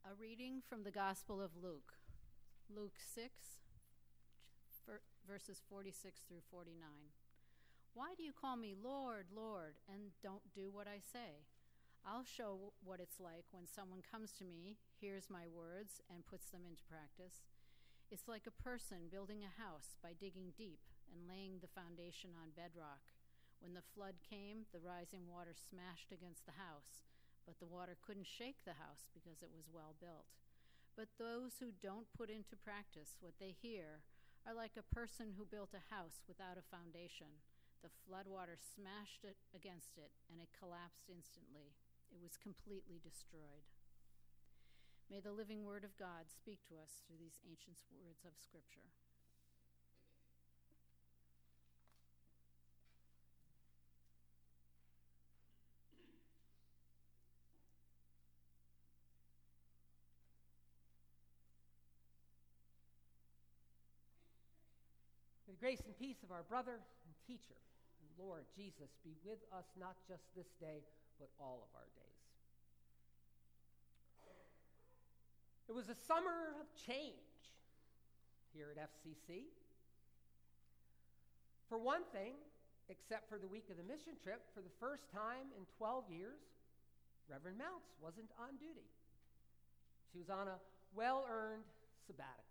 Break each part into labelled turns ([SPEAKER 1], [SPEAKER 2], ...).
[SPEAKER 1] A reading from the Gospel of Luke, Luke 6, verses 46 through 49. Why do you call me Lord, Lord, and don't do what I say? I'll show what it's like when someone comes to me, hears my words, and puts them into practice. It's like a person building a house by digging deep and laying the foundation on bedrock. When the flood came, the rising water smashed against the house, but the water couldn't shake the house because it was well built. But those who don't put into practice what they hear are like a person who built a house without a foundation. The floodwater smashed it against it, and it collapsed instantly. It was completely destroyed. May the living word of God speak to us through these ancient words of Scripture.
[SPEAKER 2] May the grace and peace of our brother and teacher, and Lord Jesus, be with us not just this day, but all of our days. It was a summer of change here at FCC. For one thing, except for the week of the mission trip, for the first time in 12 years, Reverend Mounts wasn't on duty. She was on a well-earned sabbatical.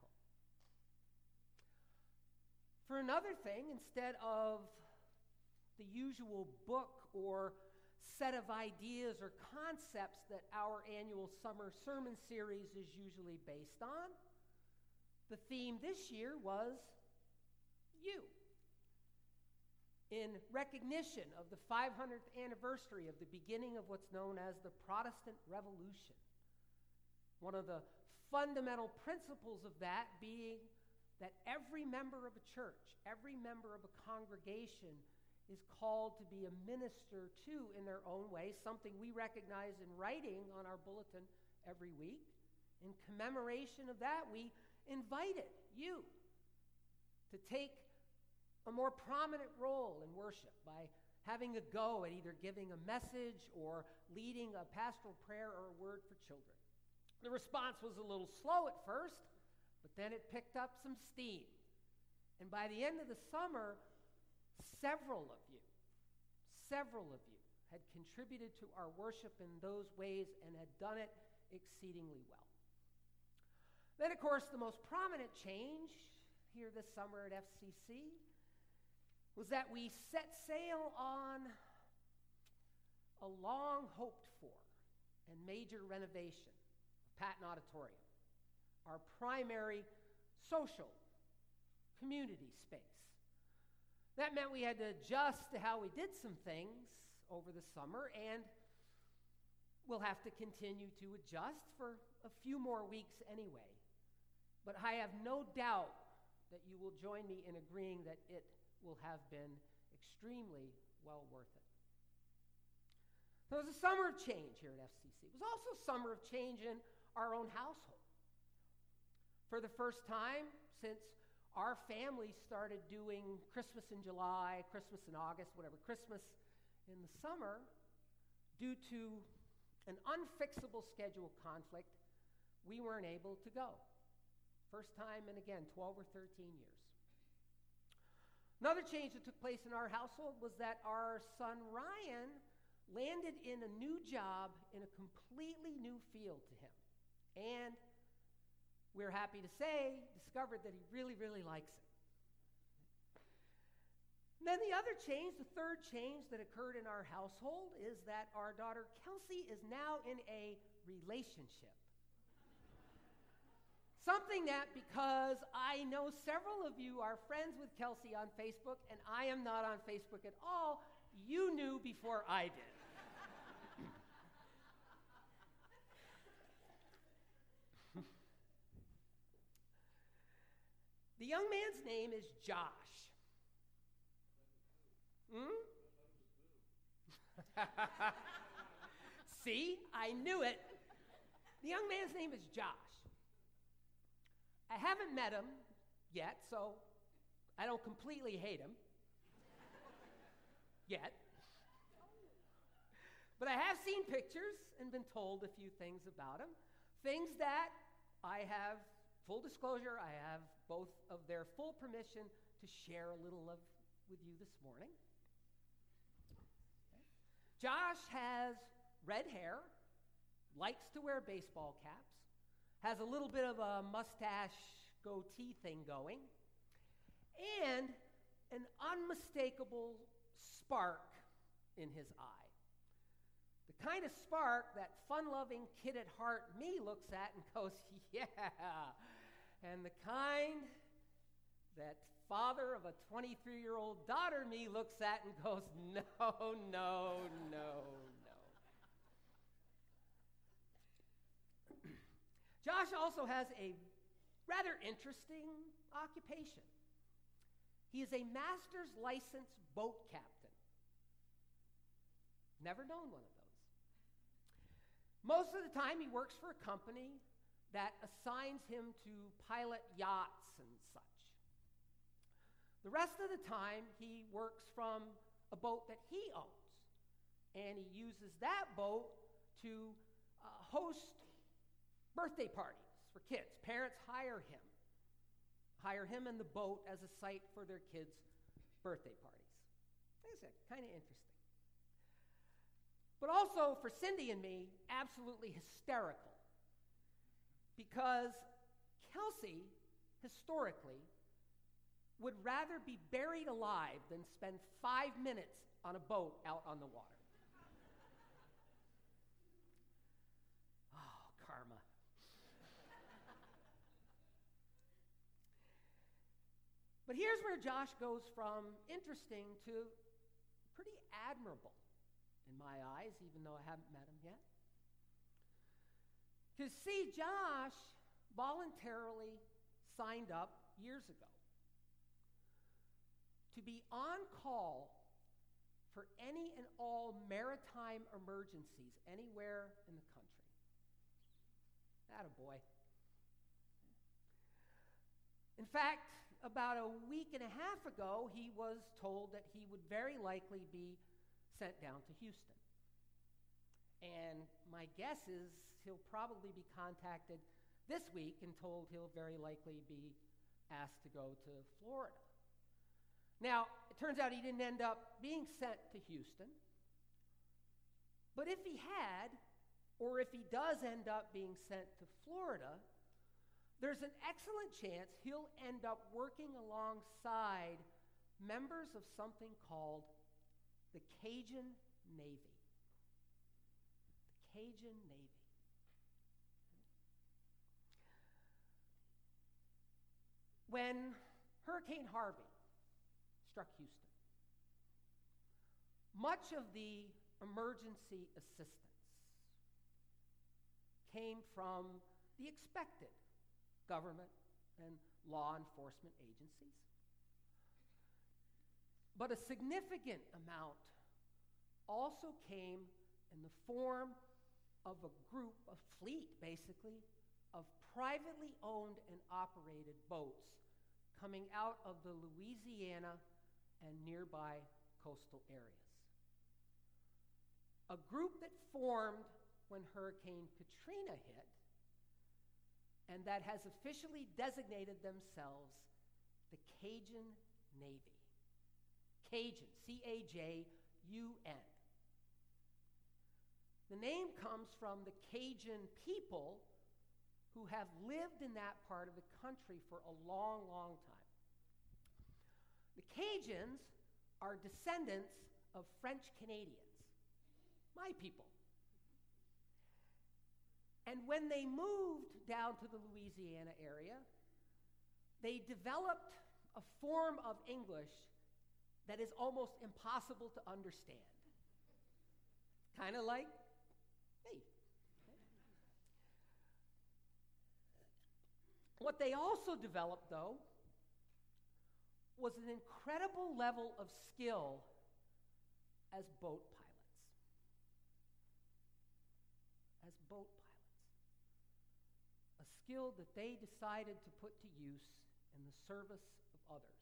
[SPEAKER 2] For another thing, instead of the usual book or set of ideas or concepts that our annual summer sermon series is usually based on, the theme this year was you. In recognition of the 500th anniversary of the beginning of what's known as the Protestant Revolution, one of the fundamental principles of that being that every member of a church, every member of a congregation is called to be a minister to in their own way, something we recognize in writing on our bulletin every week. In commemoration of that, we invited you to take a more prominent role in worship by having a go at either giving a message or leading a pastoral prayer or a word for children. The response was a little slow at first, but then it picked up some steam. And by the end of the summer, several of you had contributed to our worship in those ways and had done it exceedingly well. Then, of course, the most prominent change here this summer at FCC was that we set sail on a long-hoped-for and major renovation of Patton Auditorium, our primary social community space. That meant we had to adjust to how we did some things over the summer, and we'll have to continue to adjust for a few more weeks anyway. But I have no doubt that you will join me in agreeing that it will have been extremely well worth it. So it was a summer of change here at FCC. It was also a summer of change in our own household. For the first time since our family started doing Christmas in July, Christmas in August, whatever, Christmas in the summer, due to an unfixable schedule conflict, we weren't able to go. First time in, again, 12 or 13 years. Another change that took place in our household was that our son Ryan landed in a new job in a completely new field to him. And we're happy to say, discovered that he really, really likes it. And then the other change, the third change that occurred in our household is that our daughter Kelsey is now in a relationship. Something that, because I know several of you are friends with Kelsey on Facebook, and I am not on Facebook at all, you knew before I did. The young man's name is Josh. See, I knew it. The young man's name is Josh. I haven't met him yet, so I don't completely hate him yet. But I have seen pictures and been told a few things about him. Things that I have, full disclosure, I have both of their full permission to share a little of with you this morning. Okay. Josh has red hair, likes to wear baseball caps, has a little bit of a mustache goatee thing going, and an unmistakable spark in his eye. The kind of spark that fun-loving kid at heart me looks at and goes, yeah. And the kind that father of a 23-year-old daughter me looks at and goes, no, no, no, no. Josh also has a rather interesting occupation. He is a master's licensed boat captain. Never known one of those. Most of the time he works for a company that assigns him to pilot yachts and such. The rest of the time he works from a boat that he owns, and he uses that boat to host birthday parties for kids. Parents hire him and the boat as a site for their kids' birthday parties. That's kind of interesting. But also for Cindy and me, absolutely hysterical. Because Kelsey, historically, would rather be buried alive than spend 5 minutes on a boat out on the water. Oh, karma. But here's where Josh goes from interesting to pretty admirable in my eyes, even though I haven't met him yet. To see, Josh voluntarily signed up years ago to be on call for any and all maritime emergencies anywhere in the country. Attaboy. In fact, about a week and a half ago, he was told that he would very likely be sent down to Houston. And my guess is he'll probably be contacted this week and told he'll very likely be asked to go to Florida. Now, it turns out he didn't end up being sent to Houston. But if he had, or if he does end up being sent to Florida, there's an excellent chance he'll end up working alongside members of something called the Cajun Navy. The Cajun Navy. When Hurricane Harvey struck Houston, much of the emergency assistance came from the expected government and law enforcement agencies. But a significant amount also came in the form of a group, a fleet basically, of privately owned and operated boats coming out of the Louisiana and nearby coastal areas. A group that formed when Hurricane Katrina hit, and that has officially designated themselves the Cajun Navy. Cajun, C-A-J-U-N. The name comes from the Cajun people who have lived in that part of the country for a long, long time. The Cajuns are descendants of French Canadians, my people. And when they moved down to the Louisiana area, they developed a form of English that is almost impossible to understand. Kind of like me. What they also developed, though, was an incredible level of skill as boat pilots. As boat pilots. A skill that they decided to put to use in the service of others.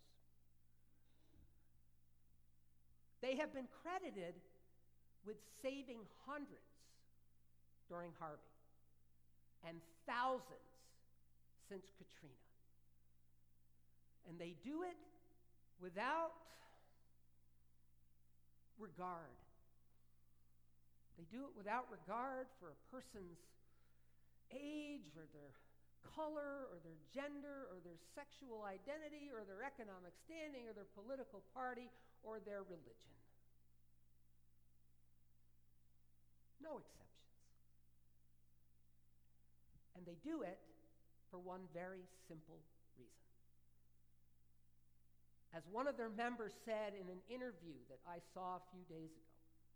[SPEAKER 2] They have been credited with saving hundreds during Harvey and thousands since Katrina. And they do it without regard. They do it without regard for a person's age or their color or their gender or their sexual identity or their economic standing or their political party or their religion. No exceptions. And they do it for one very simple reason. As one of their members said in an interview that I saw a few days ago,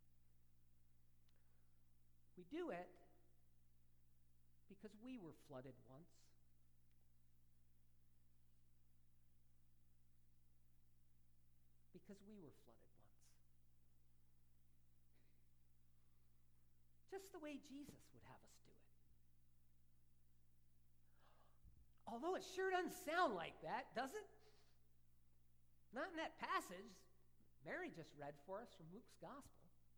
[SPEAKER 2] we do it because we were flooded once. Because we were flooded once. Just the way Jesus would have us do it. Although it sure doesn't sound like that, does it? Not in that passage Mary just read for us from Luke's Gospel.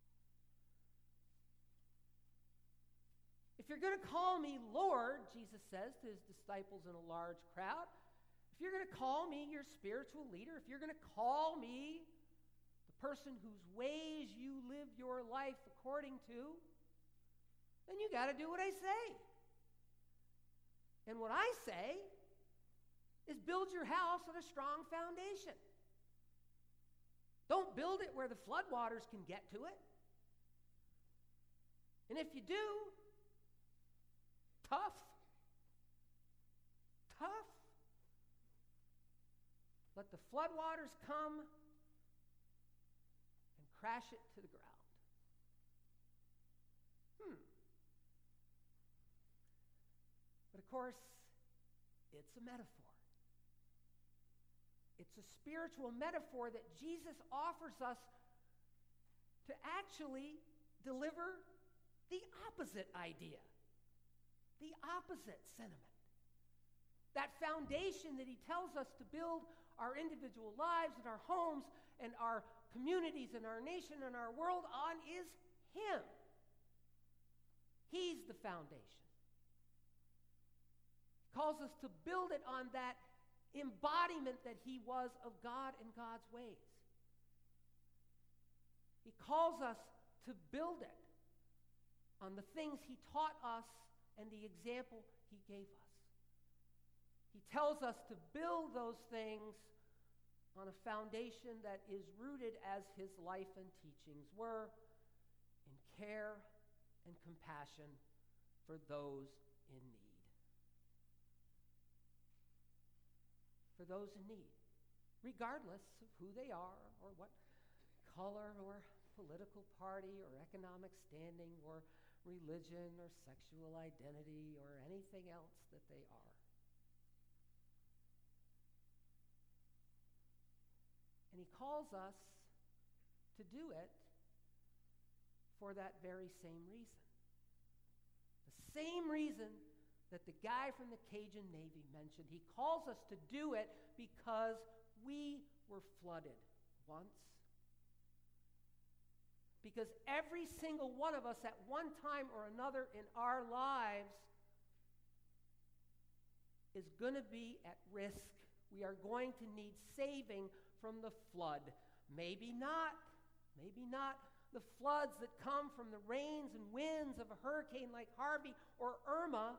[SPEAKER 2] If you're going to call me Lord, Jesus says to his disciples in a large crowd, if you're going to call me your spiritual leader, if you're going to call me the person whose ways you live your life according to, then you got to do what I say. And what I say is build your house on a strong foundation. Don't build it where the floodwaters can get to it. And if you do, tough. Let the floodwaters come and crash it to the ground. But of course, it's a metaphor. It's a spiritual metaphor that Jesus offers us to actually deliver the opposite idea, the opposite sentiment. That foundation that he tells us to build our individual lives and our homes and our communities and our nation and our world on is him. He's the foundation. He calls us to build it on that embodiment that he was of God and God's ways. He calls us to build it on the things he taught us and the example he gave us. He tells us to build those things on a foundation that is rooted, as his life and teachings were, in care and compassion for those in need. For those in need, regardless of who they are or what color or political party or economic standing or religion or sexual identity or anything else that they are. And he calls us to do it for that very same reason. The same reason that the guy from the Cajun Navy mentioned. He calls us to do it because we were flooded once. Because every single one of us at one time or another in our lives is going to be at risk. We are going to need saving from the flood. Maybe not the floods that come from the rains and winds of a hurricane like Harvey or Irma,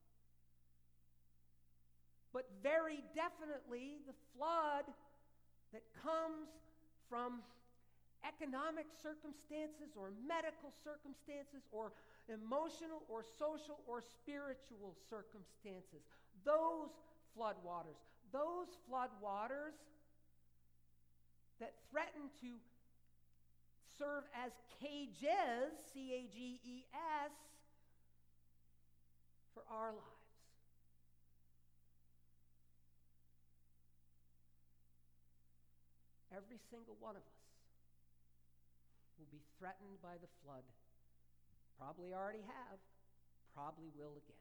[SPEAKER 2] but very definitely the flood that comes from economic circumstances or medical circumstances or emotional or social or spiritual circumstances. Those floodwaters that threaten to serve as cages, C-A-G-E-S, for our lives. Every single one of us will be threatened by the flood. Probably already have, probably will again.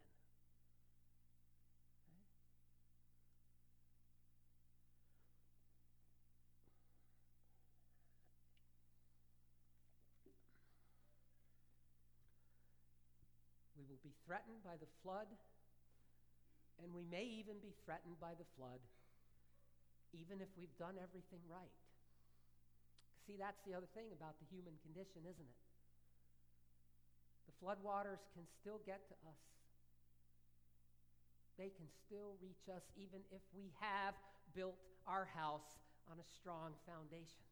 [SPEAKER 2] We will We'll be threatened by the flood, and we may even be threatened by the flood, even if we've done everything right. See, that's the other thing about the human condition, isn't it? The floodwaters can still get to us. They can still reach us even if we have built our house on a strong foundation.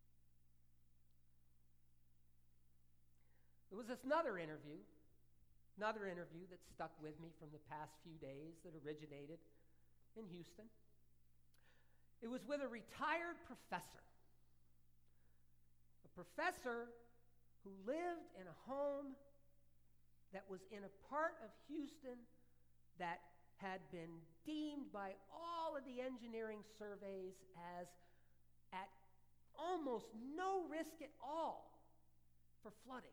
[SPEAKER 2] There was another interview that stuck with me from the past few days that originated in Houston. It was with a retired professor. A professor who lived in a home that was in a part of Houston that had been deemed by all of the engineering surveys as at almost no risk at all for flooding.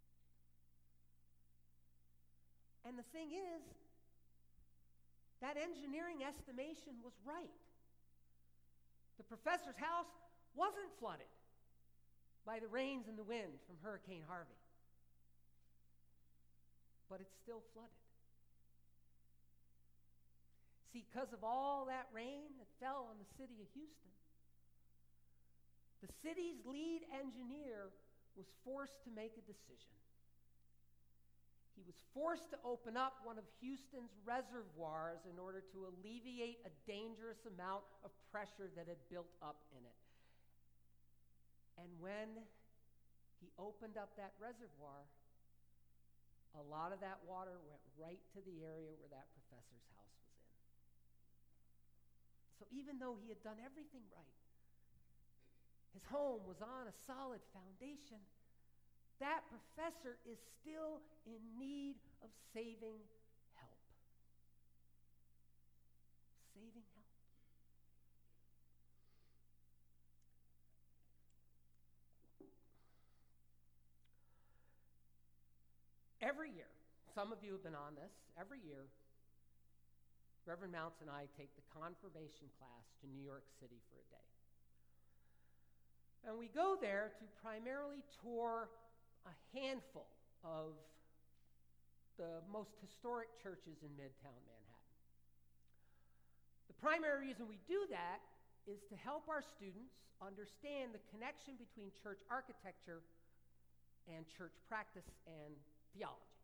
[SPEAKER 2] And the thing is, that engineering estimation was right. The professor's house wasn't flooded by the rains and the wind from Hurricane Harvey. But it's still flooded. See, because of all that rain that fell on the city of Houston, the city's lead engineer was forced to make a decision. He was forced to open up one of Houston's reservoirs in order to alleviate a dangerous amount of pressure that had built up in it. And when he opened up that reservoir, a lot of that water went right to the area where that professor's house was in. So even though he had done everything right, his home was on a solid foundation, that professor is still in need of saving help. Saving help. Every year, some of you have been on this, every year, Reverend Mounts and I take the confirmation class to New York City for a day. And we go there to primarily tour a handful of the most historic churches in Midtown Manhattan. The primary reason we do that is to help our students understand the connection between church architecture and church practice and theology.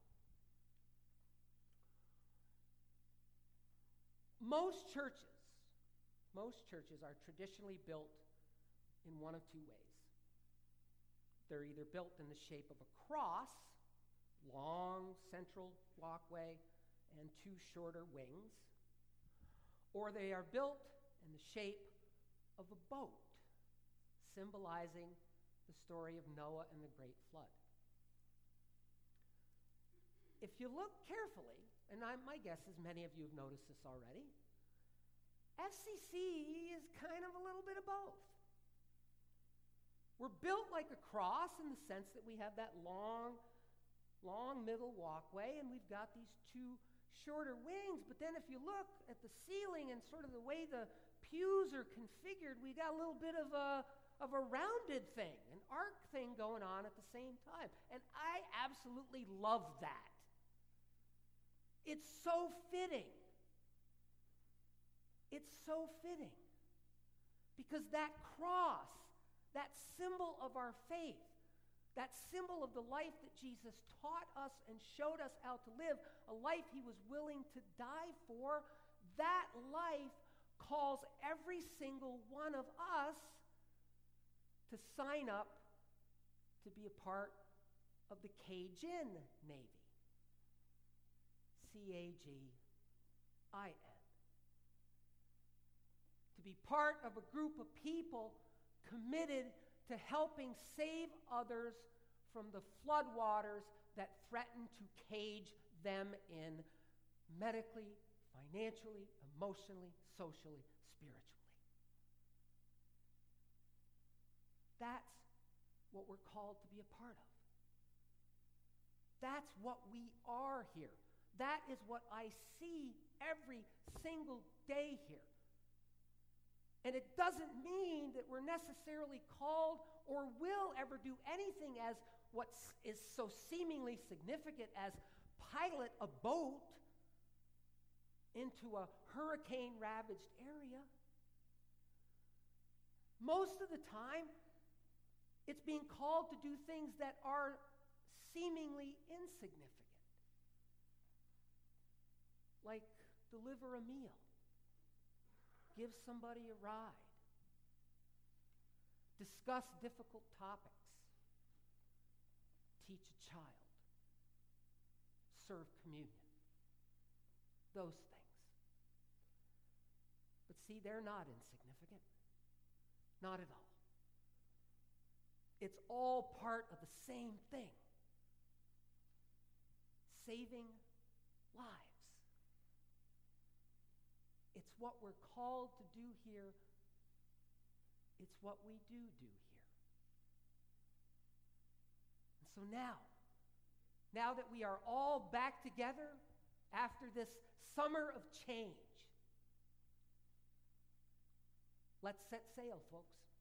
[SPEAKER 2] Most churches are traditionally built in one of two ways. They're either built in the shape of a cross, long central walkway, and two shorter wings, or they are built in the shape of a boat, symbolizing the story of Noah and the Great Flood. If you look carefully, and my guess is many of you have noticed this already, FCC is kind of a little bit of both. We're built like a cross in the sense that we have that long middle walkway, and we've got these two shorter wings. But then if you look at the ceiling and sort of the way the pews are configured, we got a little bit of a rounded thing, an arc thing going on at the same time. And I absolutely love that. It's so fitting. It's so fitting. Because that cross, that symbol of our faith, that symbol of the life that Jesus taught us and showed us how to live, a life he was willing to die for, that life calls every single one of us to sign up to be a part of the Cajun Navy. C-A-G-I-N. To be part of a group of people committed to helping save others from the floodwaters that threaten to cage them in medically, financially, emotionally, socially, spiritually. That's what we're called to be a part of. That's what we are here. That is what I see every single day here. And it doesn't mean that we're necessarily called or will ever do anything as what is so seemingly significant as pilot a boat into a hurricane-ravaged area. Most of the time, it's being called to do things that are seemingly insignificant, like deliver a meal, give somebody a ride, discuss difficult topics, teach a child, serve communion, those things. But see, they're not insignificant. Not at all. It's all part of the same thing. Saving lives. It's what we're called to do here. It's what we do here. And so now that we are all back together after this summer of change, let's set sail, folks.